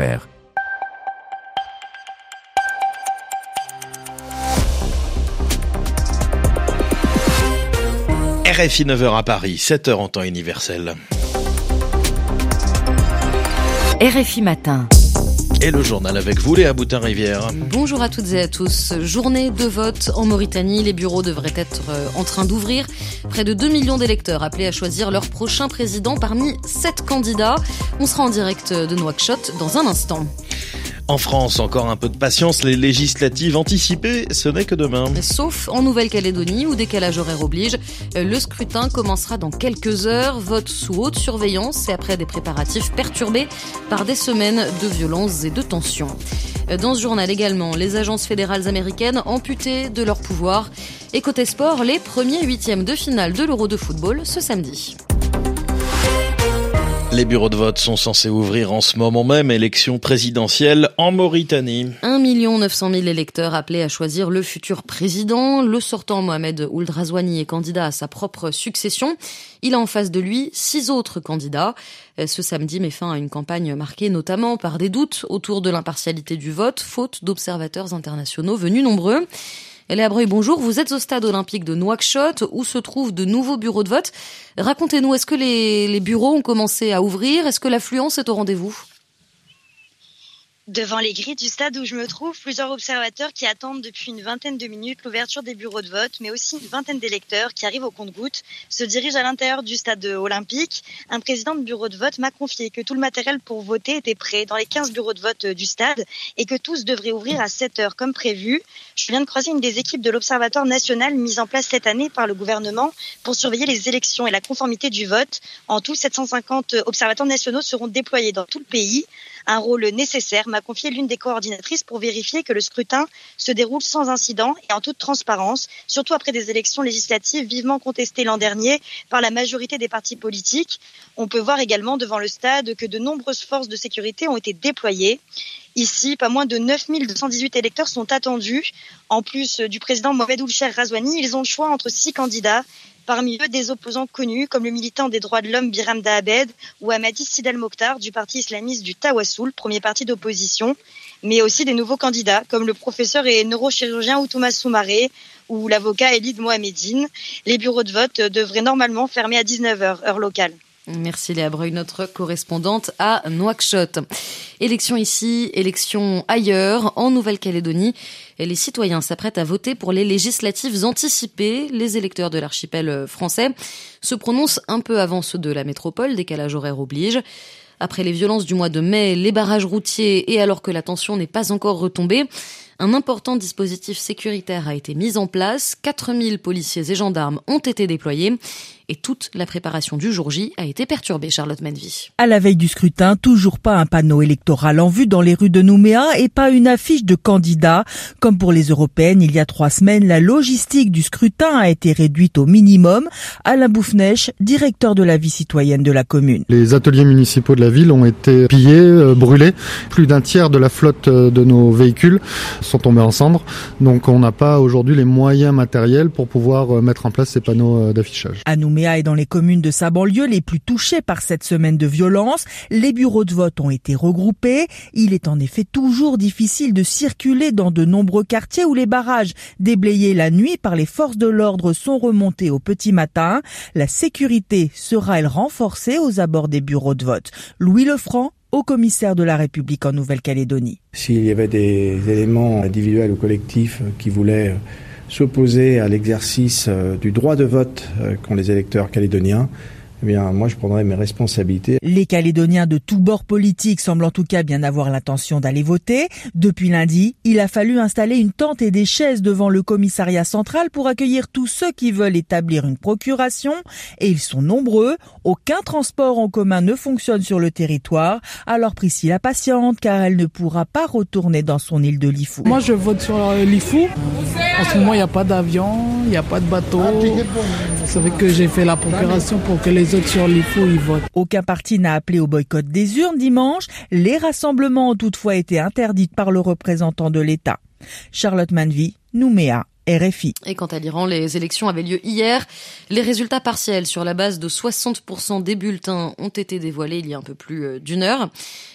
rfi.fr. RFI 9h à Paris, 7h en temps universel. RFI Matin. Et le journal avec vous, Léa Boutin-Rivière. Bonjour à toutes et à tous. Journée de vote en Mauritanie. Les bureaux devraient être en train d'ouvrir. Près de 2 millions d'électeurs appelés à choisir leur prochain président parmi 7 candidats. On sera en direct de Nouakchott dans un instant. En France, encore un peu de patience, les législatives anticipées, ce n'est que demain. Sauf en Nouvelle-Calédonie où décalage horaire oblige. Le scrutin commencera dans quelques heures. Vote sous haute surveillance et après des préparatifs perturbés par des semaines de violences et de tensions. Dans ce journal également, les agences fédérales américaines amputées de leur pouvoir. Et côté sport, les premiers huitièmes de finale de l'Euro de football ce samedi. Les bureaux de vote sont censés ouvrir en ce moment même, élection présidentielle en Mauritanie. 1 900 000 électeurs appelés à choisir le futur président. Le sortant Mohamed Ould Razouani est candidat à sa propre succession. Il a en face de lui 6 autres candidats. Ce samedi met fin à une campagne marquée notamment par des doutes autour de l'impartialité du vote, faute d'observateurs internationaux venus nombreux. Léa Breuil, bonjour. Vous êtes au stade olympique de Nouakchott où se trouvent de nouveaux bureaux de vote. Racontez-nous, est-ce que les bureaux ont commencé à ouvrir? Est-ce que l'affluence est au rendez-vous? Devant les grilles du stade où je me trouve, plusieurs observateurs qui attendent depuis une vingtaine de minutes l'ouverture des bureaux de vote, mais aussi une vingtaine d'électeurs qui arrivent au compte-gouttes, se dirigent à l'intérieur du stade olympique. Un président de bureau de vote m'a confié que tout le matériel pour voter était prêt dans les 15 bureaux de vote du stade et que tous devraient ouvrir à 7 heures comme prévu. Je viens de croiser une des équipes de l'Observatoire national mise en place cette année par le gouvernement pour surveiller les élections et la conformité du vote. En tout, 750 observateurs nationaux seront déployés dans tout le pays. Un rôle nécessaire, m'a confié l'une des coordinatrices pour vérifier que le scrutin se déroule sans incident et en toute transparence, surtout après des élections législatives vivement contestées l'an dernier par la majorité des partis politiques. On peut voir également devant le stade que de nombreuses forces de sécurité ont été déployées. Ici, pas moins de 9 218 électeurs sont attendus. En plus du président Mohamed Ould Razouani, ils ont le choix entre 6 candidats. Parmi eux, des opposants connus comme le militant des droits de l'homme Biram Dahabed ou Hamadi Sidel Mokhtar du parti islamiste du Tawassoul, premier parti d'opposition, mais aussi des nouveaux candidats comme le professeur et neurochirurgien Outouma Soumaré ou l'avocat Elid Mohamedine. Les bureaux de vote devraient normalement fermer à 19h, heure locale. Merci Léa Breuil, notre correspondante à Nouakchott. Élection ici, élection ailleurs, en Nouvelle-Calédonie. Les citoyens s'apprêtent à voter pour les législatives anticipées. Les électeurs de l'archipel français se prononcent un peu avant ceux de la métropole, décalage horaire oblige. Après les violences du mois de mai, les barrages routiers et alors que la tension n'est pas encore retombée, un important dispositif sécuritaire a été mis en place. 4000 policiers et gendarmes ont été déployés et toute la préparation du jour J a été perturbée, Charlotte Menvy. À la veille du scrutin, toujours pas un panneau électoral en vue dans les rues de Nouméa et pas une affiche de candidats. Comme pour les européennes, il y a 3 semaines, la logistique du scrutin a été réduite au minimum. Alain Boufnèche, directeur de la vie citoyenne de la commune. Les ateliers municipaux de la ville ont été pillés, brûlés. Plus d'un tiers de la flotte de nos véhicules sont tombés en cendres. Donc on n'a pas aujourd'hui les moyens matériels pour pouvoir mettre en place ces panneaux d'affichage. À Nouméa et dans les communes de sa banlieue les plus touchées par cette semaine de violence, les bureaux de vote ont été regroupés. Il est en effet toujours difficile de circuler dans de nombreux quartiers où les barrages déblayés la nuit par les forces de l'ordre sont remontés au petit matin. La sécurité sera-elle renforcée aux abords des bureaux de vote? Louis Lefranc, haut commissaire de la République en Nouvelle-Calédonie. S'il y avait des éléments individuels ou collectifs qui voulaient s'opposer à l'exercice du droit de vote qu'ont les électeurs calédoniens, eh bien, moi, je prendrai mes responsabilités. Les Calédoniens de tous bords politiques semblent en tout cas bien avoir l'intention d'aller voter. Depuis lundi, il a fallu installer une tente et des chaises devant le commissariat central pour accueillir tous ceux qui veulent établir une procuration. Et ils sont nombreux. Aucun transport en commun ne fonctionne sur le territoire. Alors Priscilla patiente car elle ne pourra pas retourner dans son île de Lifou. Moi, je vote sur Lifou. En ce moment, il n'y a pas d'avion, il n'y a pas de bateau. C'est vrai que j'ai fait la procuration pour que les autres sur Lifou y votent. Aucun parti n'a appelé au boycott des urnes dimanche. Les rassemblements ont toutefois été interdits par le représentant de l'État. Charlotte Menvy, Nouméa. RFI. Et quant à l'Iran, les élections avaient lieu hier. Les résultats partiels sur la base de 60% des bulletins ont été dévoilés il y a un peu plus d'1 heure.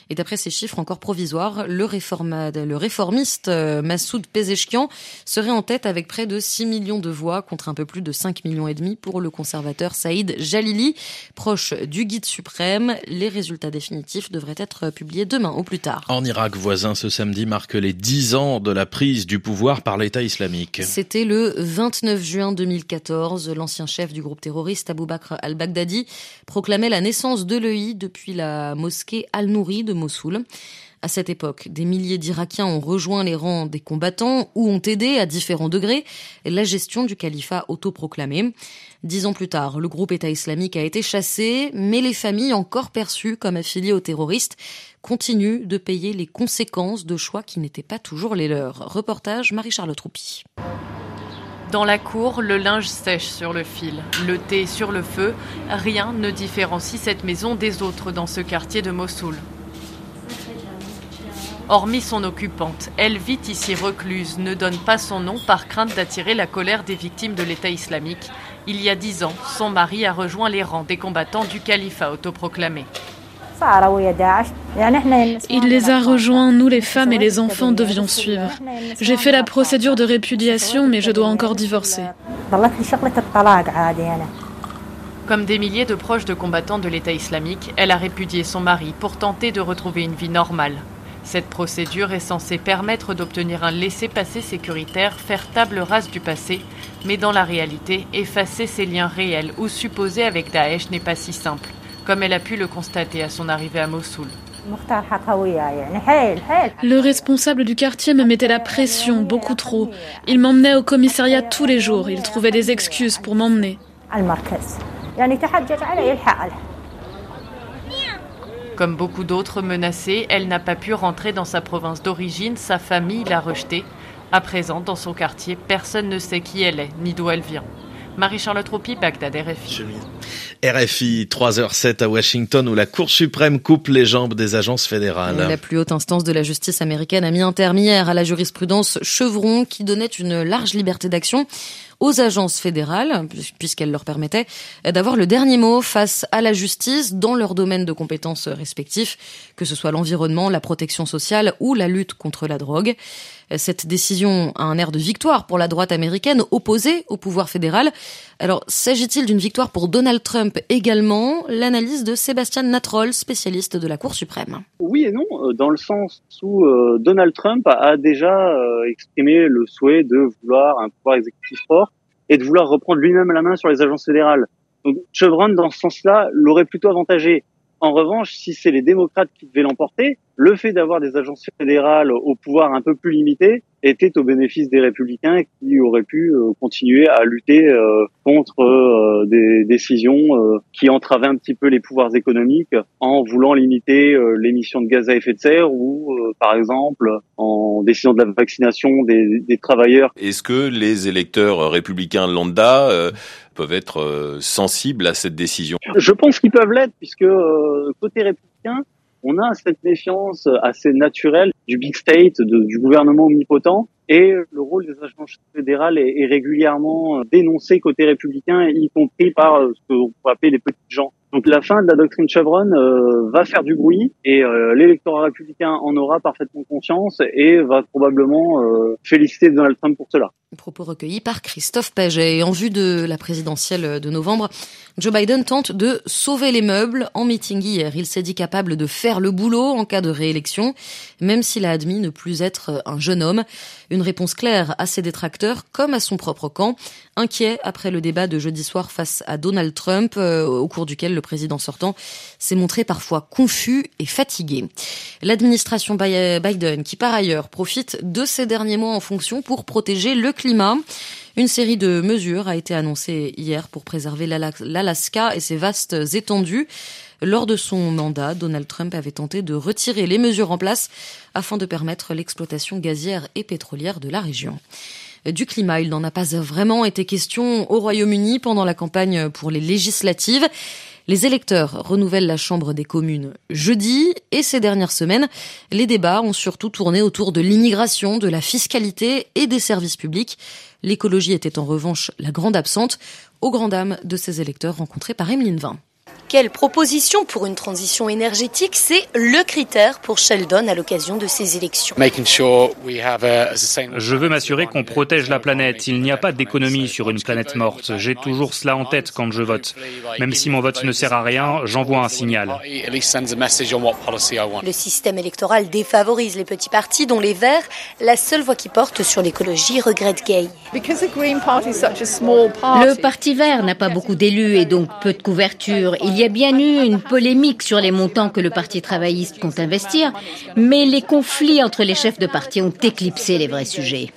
Et d'après ces chiffres encore provisoires, le réformiste Massoud Pezeshkian serait en tête avec près de 6 millions de voix contre un peu plus de 5 millions et demi pour le conservateur Saïd Jalili, proche du guide suprême. Les résultats définitifs devraient être publiés demain au plus tard. En Irak voisin, ce samedi marque les 10 ans de la prise du pouvoir par l'État islamique. C'était le 29 juin 2014. L'ancien chef du groupe terroriste Abu Bakr al-Baghdadi proclamait la naissance de l'EI depuis la mosquée Al-Nouri de Mossoul. À cette époque, des milliers d'Irakiens ont rejoint les rangs des combattants ou ont aidé à différents degrés la gestion du califat autoproclamé. 10 ans plus tard, le groupe État islamique a été chassé, mais les familles encore perçues comme affiliées aux terroristes continuent de payer les conséquences de choix qui n'étaient pas toujours les leurs. Reportage Marie-Charles Troupy. Dans la cour, le linge sèche sur le fil, le thé sur le feu. Rien ne différencie cette maison des autres dans ce quartier de Mossoul. Hormis son occupante, elle vit ici recluse, ne donne pas son nom par crainte d'attirer la colère des victimes de l'État islamique. Il y a 10 ans, son mari a rejoint les rangs des combattants du califat autoproclamé. Il les a rejoints, nous les femmes et les enfants devions suivre. J'ai fait la procédure de répudiation, mais je dois encore divorcer. Comme des milliers de proches de combattants de l'État islamique, elle a répudié son mari pour tenter de retrouver une vie normale. Cette procédure est censée permettre d'obtenir un laissez-passer sécuritaire, faire table rase du passé, mais dans la réalité, effacer ses liens réels ou supposés avec Daesh n'est pas si simple, comme elle a pu le constater à son arrivée à Mossoul. Le responsable du quartier me mettait la pression, beaucoup trop. Il m'emmenait au commissariat tous les jours, il trouvait des excuses pour m'emmener. Comme beaucoup d'autres menacées, elle n'a pas pu rentrer dans sa province d'origine, sa famille l'a rejetée. À présent, dans son quartier, personne ne sait qui elle est, ni d'où elle vient. Marie-Charles Troupy, Bagdad, RFI. RFI, 3h07 à Washington, où la Cour suprême coupe les jambes des agences fédérales. La plus haute instance de la justice américaine a mis un terme hier à la jurisprudence Chevron qui donnait une large liberté d'action aux agences fédérales, puisqu'elle leur permettait d'avoir le dernier mot face à la justice dans leurs domaines de compétences respectifs, que ce soit l'environnement, la protection sociale ou la lutte contre la drogue. Cette décision a un air de victoire pour la droite américaine opposée au pouvoir fédéral. Alors, s'agit-il d'une victoire pour Donald Trump également? L'analyse de Sébastien Natrol, spécialiste de la Cour suprême. Oui et non, dans le sens où Donald Trump a déjà exprimé le souhait de vouloir un pouvoir exécutif fort et de vouloir reprendre lui-même la main sur les agences fédérales. Donc Chevron, dans ce sens-là, l'aurait plutôt avantagé. En revanche, si c'est les démocrates qui devaient l'emporter, le fait d'avoir des agences fédérales au pouvoir un peu plus limité était au bénéfice des républicains qui auraient pu continuer à lutter contre des décisions qui entravaient un petit peu les pouvoirs économiques en voulant limiter l'émission de gaz à effet de serre ou, par exemple, en décidant de la vaccination des travailleurs. Est-ce que les électeurs républicains lambda peuvent être sensibles à cette décision? Je pense qu'ils peuvent l'être puisque côté républicain, on a cette méfiance assez naturelle du big state, du gouvernement omnipotent, et le rôle des agences fédérales est régulièrement dénoncé côté républicain, y compris par ce qu'on peut appeler les petits gens. Donc la fin de la doctrine Chevron va faire du bruit et l'électorat républicain en aura parfaitement conscience et va probablement féliciter Donald Trump pour cela. Propos recueillis par Christophe Paget. En vue de la présidentielle de novembre, Joe Biden tente de sauver les meubles. En meeting hier, il s'est dit capable de faire le boulot en cas de réélection, même s'il a admis ne plus être un jeune homme. Une réponse claire à ses détracteurs comme à son propre camp, inquiet après le débat de jeudi soir face à Donald Trump, au cours duquel le président sortant s'est montré parfois confus et fatigué. L'administration Biden, qui par ailleurs profite de ces derniers mois en fonction pour protéger le climat. Une série de mesures a été annoncée hier pour préserver l'Alaska et ses vastes étendues. Lors de son mandat, Donald Trump avait tenté de retirer les mesures en place afin de permettre l'exploitation gazière et pétrolière de la région. Du climat, il n'en a pas vraiment été question au Royaume-Uni pendant la campagne pour les législatives. Les électeurs renouvellent la Chambre des communes jeudi et ces dernières semaines, les débats ont surtout tourné autour de l'immigration, de la fiscalité et des services publics. L'écologie était en revanche la grande absente, aux grandes dames de ces électeurs rencontrés par Emeline Vin. Quelle proposition pour une transition énergétique, c'est le critère pour Sheldon à l'occasion de ces élections. Je veux m'assurer qu'on protège la planète. Il n'y a pas d'économie sur une planète morte. J'ai toujours cela en tête quand je vote. Même si mon vote ne sert à rien, j'envoie un signal. Le système électoral défavorise les petits partis, dont les Verts, la seule voix qui porte sur l'écologie, regrette Gay. Le Parti vert n'a pas beaucoup d'élus et donc peu de couverture. Il y a bien eu une polémique sur les montants que le Parti travailliste compte investir, mais les conflits entre les chefs de parti ont éclipsé les vrais sujets.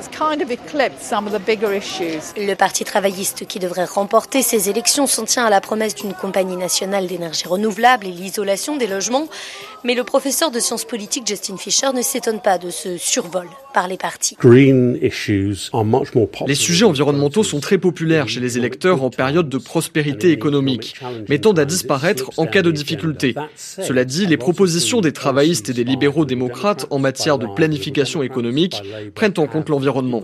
Le Parti travailliste qui devrait remporter ces élections s'en tient à la promesse d'une compagnie nationale d'énergie renouvelable et l'isolation des logements. Mais le professeur de sciences politiques Justin Fisher ne s'étonne pas de ce survol par les partis. Les sujets environnementaux sont très populaires chez les électeurs en période de prospérité économique, mais tendent à disparaître en cas de difficulté. Cela dit, les propositions des travaillistes et des libéraux démocrates en matière de planification économique prennent en compte l'environnement.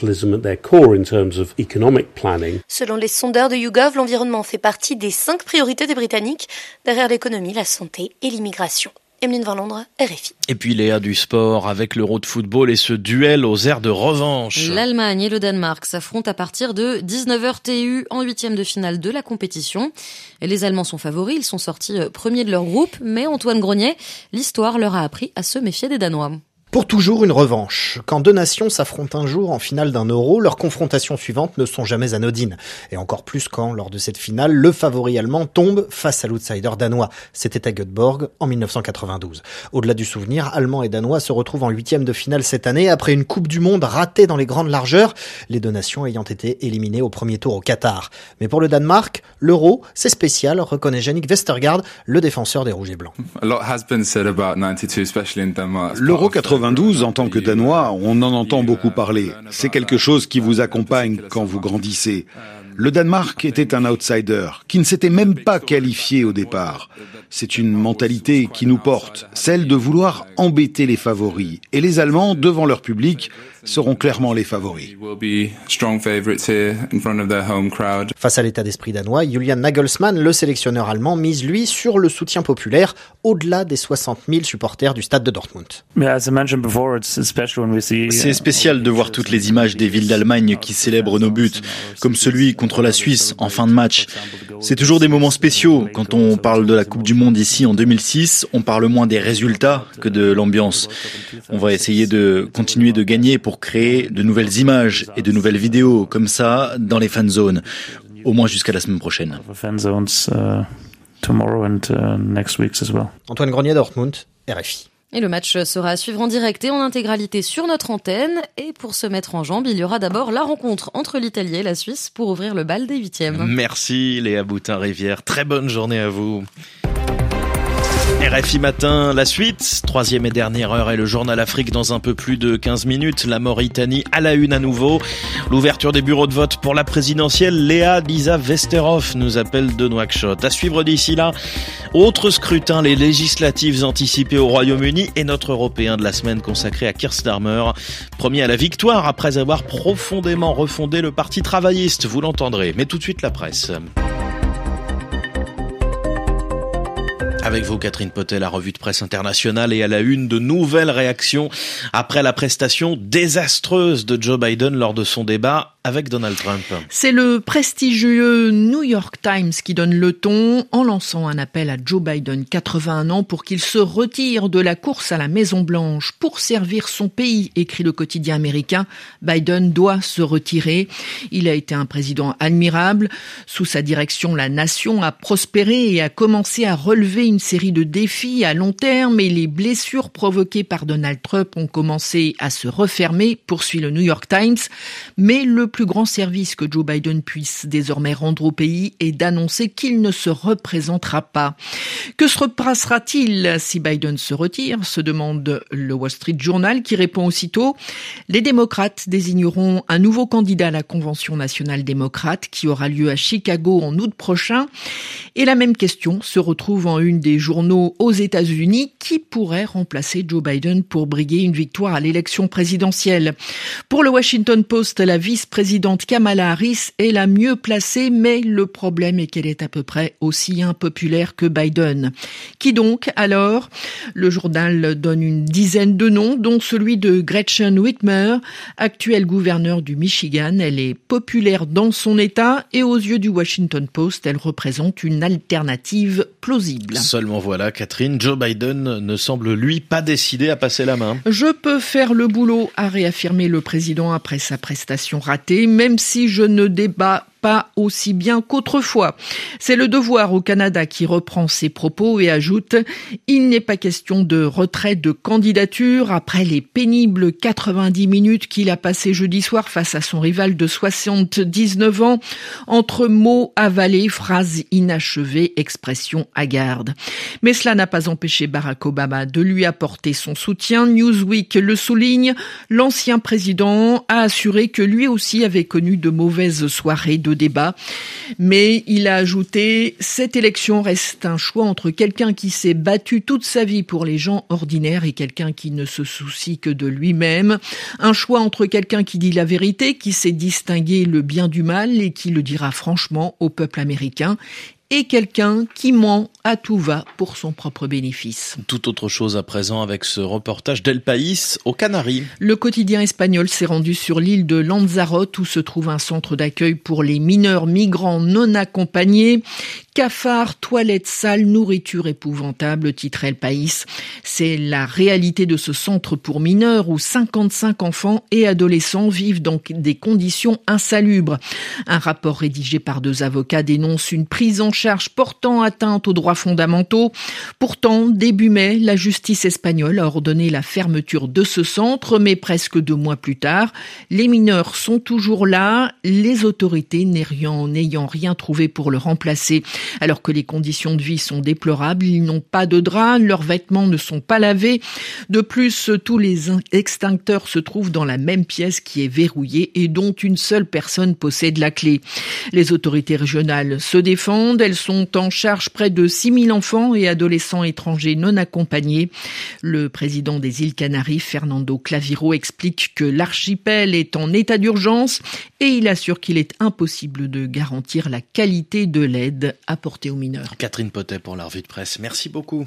Selon les sondeurs de YouGov, l'environnement fait partie des 5 priorités des Britanniques, derrière l'économie, la santé et l'immigration. Emeline Van Londres, RFI. Et puis Léa du sport avec l'Euro de football et ce duel aux airs de revanche. L'Allemagne et le Danemark s'affrontent à partir de 19h TU en 8e de finale de la compétition. Et les Allemands sont favoris, ils sont sortis premiers de leur groupe, mais Antoine Grenier, l'histoire leur a appris à se méfier des Danois. Pour toujours une revanche. Quand deux nations s'affrontent un jour en finale d'un Euro, leurs confrontations suivantes ne sont jamais anodines. Et encore plus quand, lors de cette finale, le favori allemand tombe face à l'outsider danois. C'était à Göteborg en 1992. Au-delà du souvenir, Allemands et Danois se retrouvent en 8e de finale cette année après une Coupe du Monde ratée dans les grandes largeurs, les deux nations ayant été éliminées au premier tour au Qatar. Mais pour le Danemark, l'Euro, c'est spécial, reconnaît Jannik Vestergaard, le défenseur des Rouges et Blancs. L'Euro 92, en tant que Danois, on en entend beaucoup parler. C'est quelque chose qui vous accompagne quand vous grandissez. Le Danemark était un outsider, qui ne s'était même pas qualifié au départ. C'est une mentalité qui nous porte, celle de vouloir embêter les favoris. Et les Allemands, devant leur public, seront clairement les favoris. Face à l'état d'esprit danois, Julian Nagelsmann, le sélectionneur allemand, mise lui sur le soutien populaire au-delà des 60 000 supporters du stade de Dortmund. C'est spécial de voir toutes les images des villes d'Allemagne qui célèbrent nos buts, comme celui contre la Suisse en fin de match. C'est toujours des moments spéciaux. Quand on parle de la Coupe du Monde ici en 2006, on parle moins des résultats que de l'ambiance. On va essayer de continuer de gagner pour créer de nouvelles images et de nouvelles vidéos comme ça dans les fan zones, au moins jusqu'à la semaine prochaine. Antoine Grenier, Dortmund, RFI. Et le match sera à suivre en direct et en intégralité sur notre antenne. Et pour se mettre en jambe, il y aura d'abord la rencontre entre l'Italie et la Suisse pour ouvrir le bal des 8e. Merci Léa Boutin-Rivière, très bonne journée à vous. RFI Matin, la suite, 3e et dernière heure et le journal Afrique dans un peu plus de 15 minutes. La Mauritanie à la une à nouveau. L'ouverture des bureaux de vote pour la présidentielle. Léa Lisa Vesterhoff nous appelle de Nouakchott. À suivre d'ici là, autre scrutin, les législatives anticipées au Royaume-Uni et notre européen de la semaine consacré à Keir Starmer. Premier à la victoire après avoir profondément refondé le parti travailliste, vous l'entendrez. Mais tout de suite la presse. Avec vous, Catherine Potel, la revue de presse internationale et à la une de nouvelles réactions après la prestation désastreuse de Joe Biden lors de son débat avec Donald Trump. C'est le prestigieux New York Times qui donne le ton en lançant un appel à Joe Biden, 81 ans, pour qu'il se retire de la course à la Maison-Blanche pour servir son pays, écrit le quotidien américain. Biden doit se retirer. Il a été un président admirable. Sous sa direction, la nation a prospéré et a commencé à relever une série de défis à long terme et les blessures provoquées par Donald Trump ont commencé à se refermer, poursuit le New York Times. Mais le plus grand service que Joe Biden puisse désormais rendre au pays est d'annoncer qu'il ne se représentera pas. Que se passera-t-il si Biden se retire, se demande le Wall Street Journal qui répond aussitôt. Les démocrates désigneront un nouveau candidat à la Convention nationale démocrate qui aura lieu à Chicago en août prochain. Et la même question se retrouve en une des journaux aux États-Unis qui pourrait remplacer Joe Biden pour briguer une victoire à l'élection présidentielle. Pour le Washington Post, la vice-présidente Kamala Harris est la mieux placée, mais le problème est qu'elle est à peu près aussi impopulaire que Biden. Qui donc alors? Le journal donne une dizaine de noms, dont celui de Gretchen Whitmer, actuelle gouverneure du Michigan. Elle est populaire dans son État et aux yeux du Washington Post, elle représente une alternative plausible. Seulement voilà, Catherine, Joe Biden ne semble lui pas décidé à passer la main. Je peux faire le boulot, a réaffirmé le président après sa prestation ratée, même si je ne débat pas aussi bien qu'autrefois. C'est le Devoir au Canada qui reprend ses propos et ajoute « Il n'est pas question de retrait de candidature après les pénibles 90 minutes qu'il a passées jeudi soir face à son rival de 79 ans, entre mots avalés, phrases inachevées, expressions hagardes. » Mais cela n'a pas empêché Barack Obama de lui apporter son soutien. Newsweek le souligne, l'ancien président a assuré que lui aussi avait connu de mauvaises soirées de débat, mais il a ajouté « Cette élection reste un choix entre quelqu'un qui s'est battu toute sa vie pour les gens ordinaires et quelqu'un qui ne se soucie que de lui-même, un choix entre quelqu'un qui dit la vérité, qui sait distinguer le bien du mal et qui le dira franchement au peuple américain, et quelqu'un qui ment à tout va pour son propre bénéfice. » Tout autre chose à présent avec ce reportage d'El País aux Canaries. Le quotidien espagnol s'est rendu sur l'île de Lanzarote où se trouve un centre d'accueil pour les mineurs migrants non accompagnés. Cafards, toilettes sales, nourriture épouvantable, titre El País. C'est la réalité de ce centre pour mineurs où 55 enfants et adolescents vivent dans des conditions insalubres. Un rapport rédigé par 2 avocats dénonce une prise en charge portant atteinte aux droits fondamentaux. Pourtant, début mai, la justice espagnole a ordonné la fermeture de ce centre, mais presque 2 mois plus tard, les mineurs sont toujours là, les autorités n'ayant rien trouvé pour le remplacer. Alors que les conditions de vie sont déplorables, ils n'ont pas de drap, leurs vêtements ne sont pas lavés. De plus, tous les extincteurs se trouvent dans la même pièce qui est verrouillée et dont une seule personne possède la clé. Les autorités régionales se défendent, elles sont en charge près de 6000 enfants et adolescents étrangers non accompagnés. Le président des îles Canaries, Fernando Claviro, explique que l'archipel est en état d'urgence et il assure qu'il est impossible de garantir la qualité de l'aide apportée aux mineurs. Catherine Potet pour la revue de presse. Merci beaucoup.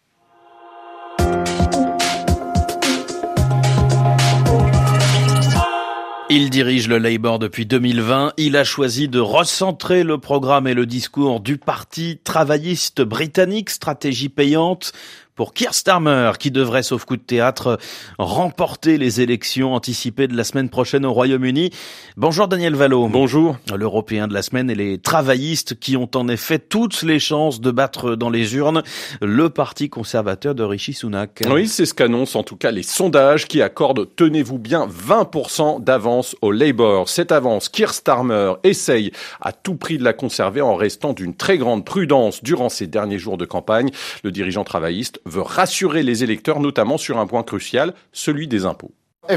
Il dirige le Labour depuis 2020. Il a choisi de recentrer le programme et le discours du parti travailliste britannique, stratégie payante pour Keir Starmer, qui devrait, sauf coup de théâtre, remporter les élections anticipées de la semaine prochaine au Royaume-Uni. Bonjour Daniel Vallot. Bonjour. L'Européen de la semaine et les travaillistes qui ont en effet toutes les chances de battre dans les urnes le parti conservateur de Rishi Sunak. Oui, c'est ce qu'annoncent en tout cas les sondages qui accordent, tenez-vous bien, 20% d'avance au Labour. Cette avance, Keir Starmer essaye à tout prix de la conserver en restant d'une très grande prudence durant ces derniers jours de campagne. Le dirigeant travailliste veut rassurer les électeurs, notamment sur un point crucial, celui des impôts. En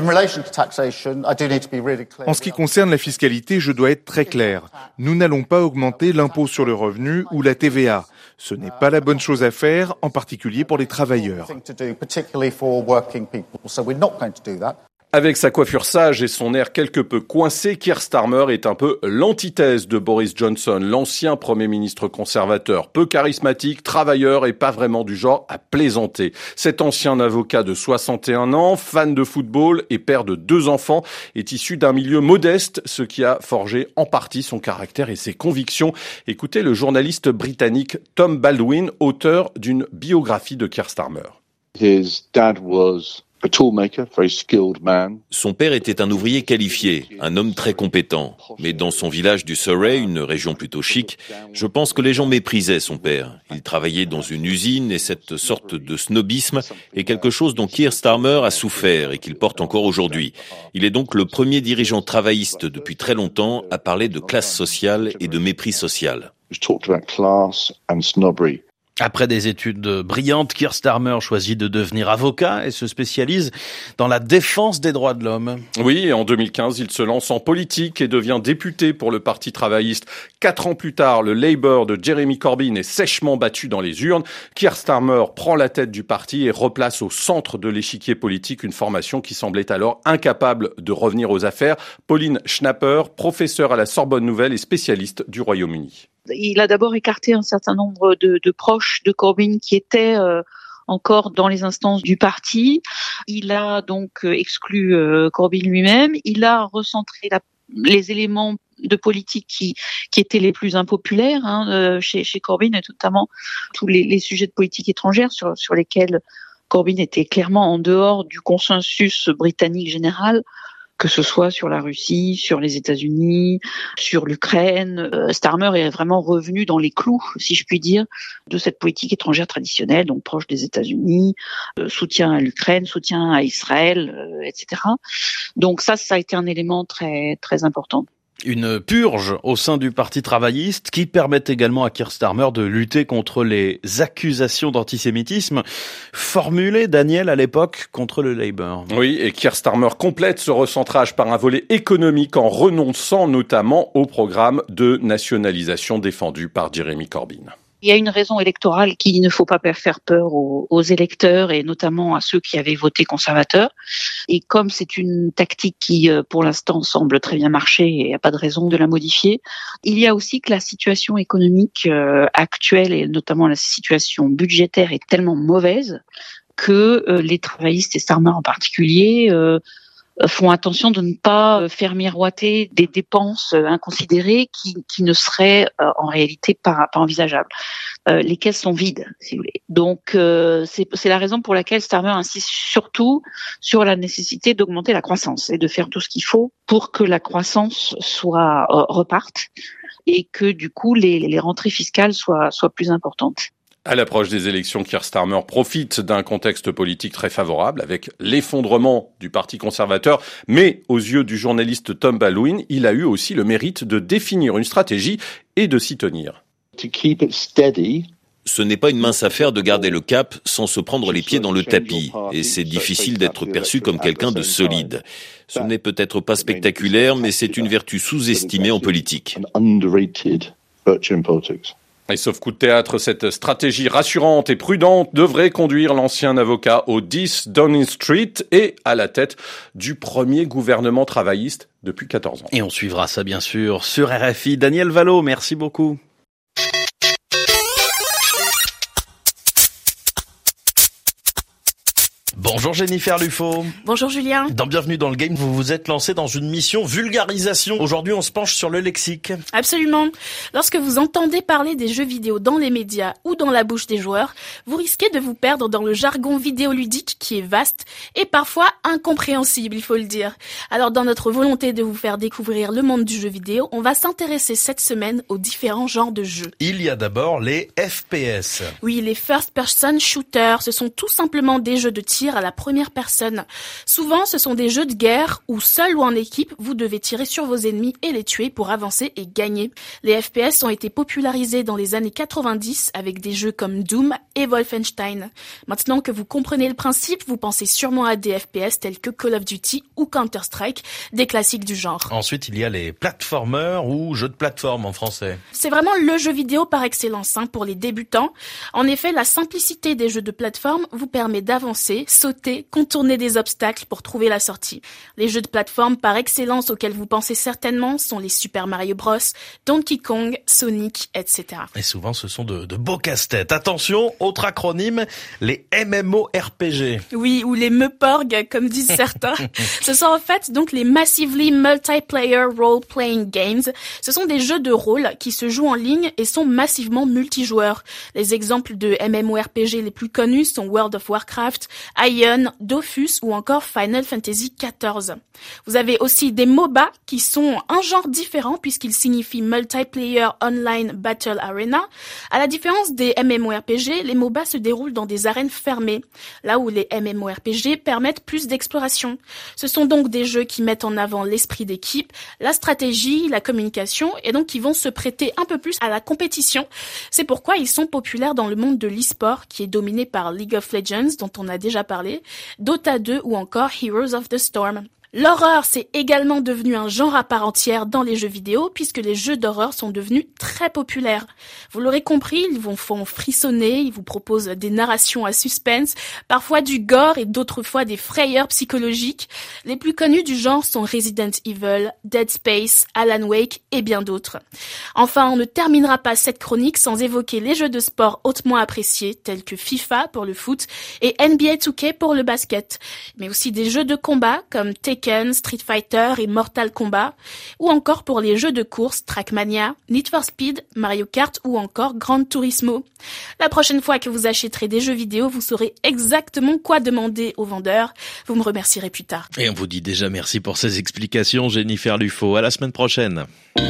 ce qui concerne la fiscalité, je dois être très clair. Nous n'allons pas augmenter l'impôt sur le revenu ou la TVA. Ce n'est pas la bonne chose à faire, en particulier pour les travailleurs. Avec sa coiffure sage et son air quelque peu coincé, Keir Starmer est un peu l'antithèse de Boris Johnson, l'ancien Premier ministre conservateur, peu charismatique, travailleur et pas vraiment du genre à plaisanter. Cet ancien avocat de 61 ans, fan de football et père de 2 enfants, est issu d'un milieu modeste, ce qui a forgé en partie son caractère et ses convictions. Écoutez le journaliste britannique Tom Baldwin, auteur d'une biographie de Keir Starmer. His dad was Son père était un ouvrier qualifié, un homme très compétent. Mais dans son village du Surrey, une région plutôt chic, je pense que les gens méprisaient son père. Il travaillait dans une usine et cette sorte de snobisme est quelque chose dont Keir Starmer a souffert et qu'il porte encore aujourd'hui. Il est donc le premier dirigeant travailliste depuis très longtemps à parler de classe sociale et de mépris social. Après des études brillantes, Keir Starmer choisit de devenir avocat et se spécialise dans la défense des droits de l'homme. Oui, et en 2015, il se lance en politique et devient député pour le Parti travailliste. 4 ans plus tard, le Labour de Jeremy Corbyn est sèchement battu dans les urnes. Keir Starmer prend la tête du parti et replace au centre de l'échiquier politique une formation qui semblait alors incapable de revenir aux affaires. Pauline Schnapper, professeure à la Sorbonne Nouvelle et spécialiste du Royaume-Uni. Il a d'abord écarté un certain nombre de proches de Corbyn qui étaient encore dans les instances du parti. Il a donc exclu Corbyn lui-même. Il a recentré les éléments de politique qui étaient les plus impopulaires chez Corbyn, et notamment tous les sujets de politique étrangère sur lesquels Corbyn était clairement en dehors du consensus britannique général, que ce soit sur la Russie, sur les États-Unis, sur l'Ukraine. Starmer est vraiment revenu dans les clous, si je puis dire, de cette politique étrangère traditionnelle, donc proche des États-Unis, soutien à l'Ukraine, soutien à Israël, etc. Donc ça a été un élément très, très important. Une purge au sein du Parti travailliste qui permet également à Keir Starmer de lutter contre les accusations d'antisémitisme formulées, Daniel, à l'époque, contre le Labour. Oui, et Keir Starmer complète ce recentrage par un volet économique en renonçant notamment au programme de nationalisation défendu par Jeremy Corbyn. Il y a une raison électorale qu'il ne faut pas faire peur aux électeurs et notamment à ceux qui avaient voté conservateur. Et comme c'est une tactique qui, pour l'instant, semble très bien marcher et il n'y a pas de raison de la modifier, il y a aussi que la situation économique actuelle et notamment la situation budgétaire est tellement mauvaise que les travaillistes et Starmer en particulier font attention de ne pas faire miroiter des dépenses inconsidérées qui ne seraient en réalité pas envisageables. Les caisses sont vides, si vous voulez. Donc c'est la raison pour laquelle Starmer insiste surtout sur la nécessité d'augmenter la croissance et de faire tout ce qu'il faut pour que la croissance reparte et que du coup les rentrées fiscales soient plus importantes. À l'approche des élections, Keir Starmer profite d'un contexte politique très favorable avec l'effondrement du Parti conservateur. Mais aux yeux du journaliste Tom Baldwin, il a eu aussi le mérite de définir une stratégie et de s'y tenir. Ce n'est pas une mince affaire de garder le cap sans se prendre les pieds dans le tapis. Et c'est difficile d'être perçu comme quelqu'un de solide. Ce n'est peut-être pas spectaculaire, mais c'est une vertu sous-estimée en politique. Et sauf coup de théâtre, cette stratégie rassurante et prudente devrait conduire l'ancien avocat au 10 Downing Street et à la tête du premier gouvernement travailliste depuis 14 ans. Et on suivra ça bien sûr sur RFI. Daniel Vallot, merci beaucoup. Bonjour Jennifer Lufo. Bonjour Julien. Dans Bienvenue dans le Game, vous vous êtes lancé dans une mission vulgarisation. Aujourd'hui, on se penche sur le lexique. Absolument. Lorsque vous entendez parler des jeux vidéo dans les médias ou dans la bouche des joueurs, vous risquez de vous perdre dans le jargon vidéoludique qui est vaste et parfois incompréhensible, il faut le dire. Alors dans notre volonté de vous faire découvrir le monde du jeu vidéo, on va s'intéresser cette semaine aux différents genres de jeux. Il y a d'abord les FPS. Oui, les First Person Shooters, ce sont tout simplement des jeux de tir à la première personne. Souvent, ce sont des jeux de guerre où seul ou en équipe, vous devez tirer sur vos ennemis et les tuer pour avancer et gagner. Les FPS ont été popularisés dans les années 90 avec des jeux comme Doom et Wolfenstein. Maintenant que vous comprenez le principe, vous pensez sûrement à des FPS tels que Call of Duty ou Counter-Strike, des classiques du genre. Ensuite, il y a les platformers ou jeux de plateforme en français. C'est vraiment le jeu vidéo par excellence pour les débutants. En effet, la simplicité des jeux de plateforme vous permet d'avancer, sauter, contourner des obstacles pour trouver la sortie. Les jeux de plateforme par excellence auxquels vous pensez certainement sont les Super Mario Bros, Donkey Kong, Sonic, etc. Et souvent ce sont de beaux casse-têtes. Attention, autre acronyme, les MMORPG. Oui, ou les MEPORG comme disent certains. Ce sont en fait donc les Massively Multiplayer Role-Playing Games. Ce sont des jeux de rôle qui se jouent en ligne et sont massivement multijoueurs. Les exemples de MMORPG les plus connus sont World of Warcraft, Ion, Dofus ou encore Final Fantasy XIV. Vous avez aussi des MOBA qui sont un genre différent puisqu'ils signifient Multiplayer Online Battle Arena. À la différence des MMORPG, les MOBA se déroulent dans des arènes fermées, là où les MMORPG permettent plus d'exploration. Ce sont donc des jeux qui mettent en avant l'esprit d'équipe, la stratégie, la communication, et donc qui vont se prêter un peu plus à la compétition. C'est pourquoi ils sont populaires dans le monde de l'e-sport, qui est dominé par League of Legends, dont on a déjà parlé, Dota 2 ou encore Heroes of the Storm. L'horreur, c'est également devenu un genre à part entière dans les jeux vidéo, puisque les jeux d'horreur sont devenus très populaires. Vous l'aurez compris, ils vous font frissonner, ils vous proposent des narrations à suspense, parfois du gore et d'autres fois des frayeurs psychologiques. Les plus connus du genre sont Resident Evil, Dead Space, Alan Wake et bien d'autres. Enfin, on ne terminera pas cette chronique sans évoquer les jeux de sport hautement appréciés, tels que FIFA pour le foot et NBA 2K pour le basket, mais aussi des jeux de combat comme Tekken, Street Fighter et Mortal Kombat, ou encore pour les jeux de course Trackmania, Need for Speed, Mario Kart ou encore Gran Turismo. La prochaine fois que vous achèterez des jeux vidéo, vous saurez exactement quoi demander au vendeur. Vous me remercierez plus tard. Et on vous dit déjà merci pour ces explications, Jennifer Lufo. À la semaine prochaine.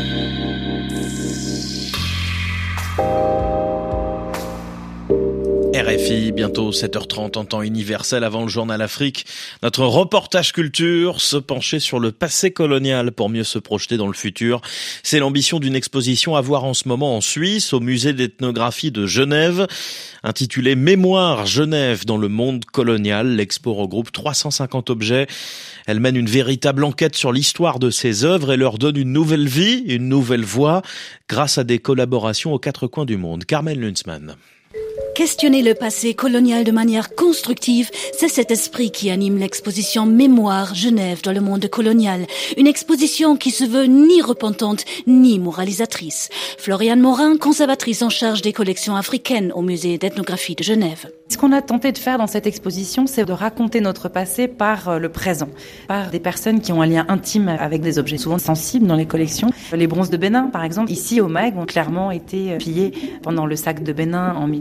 RFI, bientôt 7h30 en temps universel avant le journal Afrique. Notre reportage culture, se pencher sur le passé colonial pour mieux se projeter dans le futur. C'est l'ambition d'une exposition à voir en ce moment en Suisse, au musée d'ethnographie de Genève. Intitulée Mémoire Genève dans le monde colonial, l'expo regroupe 350 objets. Elle mène une véritable enquête sur l'histoire de ces œuvres et leur donne une nouvelle vie, une nouvelle voix, grâce à des collaborations aux quatre coins du monde. Carmen Lunzmann. Questionner le passé colonial de manière constructive, c'est cet esprit qui anime l'exposition Mémoire Genève dans le monde colonial. Une exposition qui se veut ni repentante, ni moralisatrice. Floriane Morin, conservatrice en charge des collections africaines au musée d'ethnographie de Genève. Ce qu'on a tenté de faire dans cette exposition, c'est de raconter notre passé par le présent, par des personnes qui ont un lien intime avec des objets souvent sensibles dans les collections. Les bronzes de Bénin, par exemple, ici au Meg, ont clairement été pillés pendant le sac de Bénin en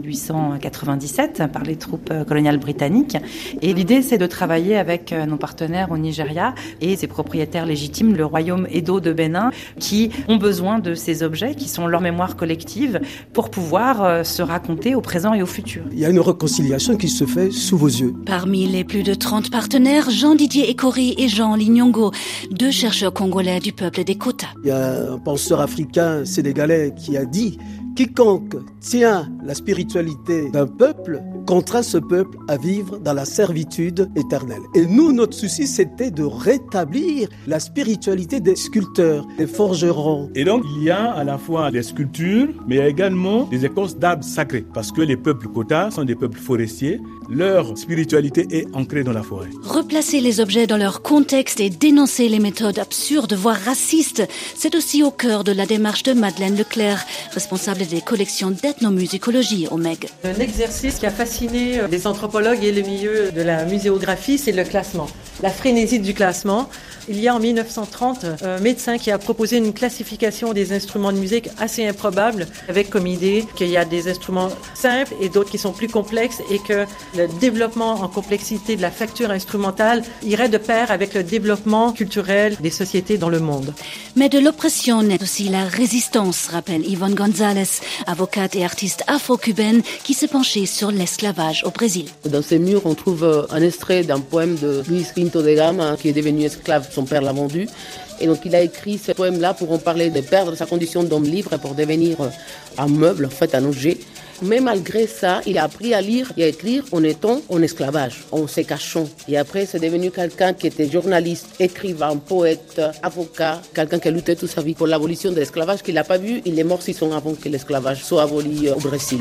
1897 par les troupes coloniales britanniques. Et l'idée, c'est de travailler avec nos partenaires au Nigeria et ses propriétaires légitimes, le royaume Edo de Bénin, qui ont besoin de ces objets, qui sont leur mémoire collective, pour pouvoir se raconter au présent et au futur. Il y a une réconciliation qui se fait sous vos yeux. Parmi les plus de 30 partenaires, Jean-Didier Ekori et Jean Lignongo, deux chercheurs congolais du peuple des Kota. Il y a un penseur africain sénégalais qui a dit « Quiconque tient la spiritualité d'un peuple contraint ce peuple à vivre dans la servitude éternelle. » Et nous, notre souci, c'était de rétablir la spiritualité des sculpteurs, des forgerons. Et donc, il y a à la fois des sculptures, mais il y a également des écorces d'arbres sacrés. Parce que les peuples Kota sont des peuples forestiers. Leur spiritualité est ancrée dans la forêt. Replacer les objets dans leur contexte et dénoncer les méthodes absurdes, voire racistes, c'est aussi au cœur de la démarche de Madeleine Leclerc, responsable des collections d'ethnomusicologie au Meg. Un exercice qui a fasciné les anthropologues et le milieu de la muséographie, c'est le classement. La frénésie du classement. Il y a en 1930 un médecin qui a proposé une classification des instruments de musique assez improbable, avec comme idée qu'il y a des instruments simples et d'autres qui sont plus complexes et que le développement en complexité de la facture instrumentale irait de pair avec le développement culturel des sociétés dans le monde. Mais de l'oppression naît aussi la résistance, rappelle Yvonne Gonzalez, avocate et artiste afro-cubaine qui s'est penchée sur l'esclavage au Brésil. Dans ces murs, on trouve un extrait d'un poème de Luis Pinto de Gama qui est devenu esclave. Son père l'a vendu. Et donc, il a écrit ce poème-là pour en parler de perdre sa condition d'homme libre et pour devenir un meuble, en fait, un objet. Mais malgré ça, il a appris à lire et à écrire en étant en esclavage, en se cachant. Et après, c'est devenu quelqu'un qui était journaliste, écrivain, poète, avocat, quelqu'un qui a lutté toute sa vie pour l'abolition de l'esclavage, qu'il n'a pas vu. Il est mort 6 ans avant que l'esclavage soit aboli au Brésil.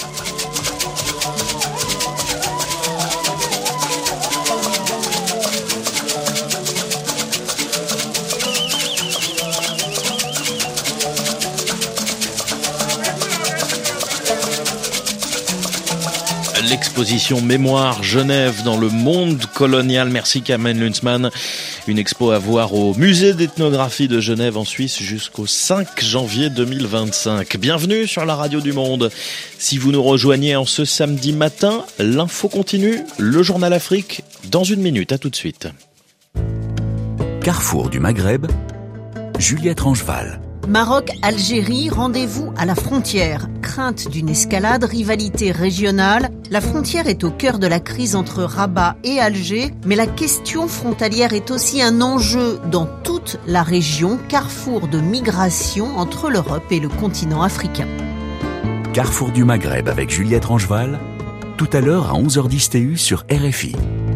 L'exposition Mémoire Genève dans le monde colonial. Merci Carmen Lunzmann. Une expo à voir au musée d'ethnographie de Genève en Suisse jusqu'au 5 janvier 2025. Bienvenue sur la radio du monde. Si vous nous rejoignez en ce samedi matin, l'info continue, le journal Afrique, dans 1 minute. À tout de suite. Carrefour du Maghreb, Juliette Rangeval. Maroc-Algérie, rendez-vous à la frontière. Crainte d'une escalade, rivalité régionale. La frontière est au cœur de la crise entre Rabat et Alger, mais la question frontalière est aussi un enjeu dans toute la région, carrefour de migration entre l'Europe et le continent africain. Carrefour du Maghreb avec Juliette Rangeval, tout à l'heure à 11h10 TU sur RFI.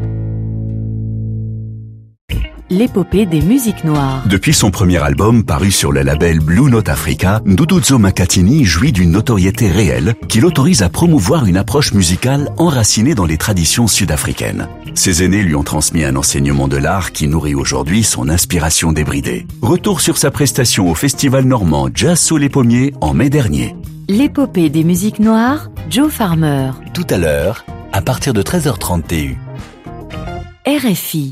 L'épopée des musiques noires. Depuis son premier album paru sur le label Blue Note Africa, Nduduzo Makatini jouit d'une notoriété réelle qui l'autorise à promouvoir une approche musicale enracinée dans les traditions sud-africaines. Ses aînés lui ont transmis un enseignement de l'art qui nourrit aujourd'hui son inspiration débridée. Retour sur sa prestation au festival normand Jazz sous les pommiers en mai dernier. L'épopée des musiques noires, Joe Farmer. Tout à l'heure, à partir de 13h30 TU. RFI.